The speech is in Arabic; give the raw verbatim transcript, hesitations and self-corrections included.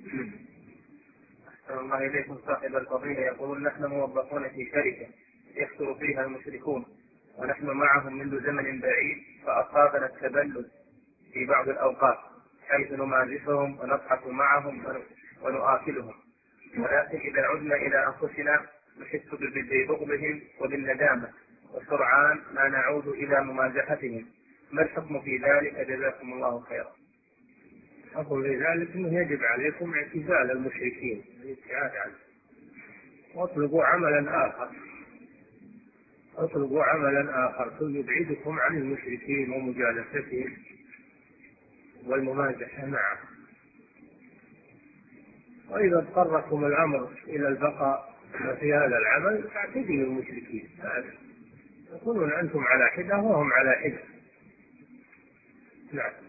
أحسن الله إليكم صاحب الفضيلة. يقول نحن موظفون في شركة يكثر فيها المشركون، ونحن معهم منذ زمن بعيد، فأصابنا التبلد في بعض الأوقات حيث نمازحهم ونضحك معهم ونؤاكلهم، ولكن إذا عدنا إلى أنفسنا نحس ببغضهم وبالندامة، وسرعان ما نعود إلى ممازحتهم. ما الحكم في ذلك؟ جزاكم الله خيرا. أقول لذلك أنه يجب عليكم اعتزال المشركين الابتعاد عنه، واطلبوا عملا آخر اطلبوا عملا آخر يبعدكم عن المشركين ومجالستهم والممازحة معهم. وإذا اضطركم الأمر إلى البقاء في هذا العمل فاعتزلوا المشركين، تكونون أنتم على حدة وهم على حدة. نعم.